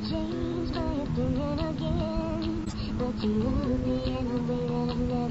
change my opinion again, but you moved me in a way that I've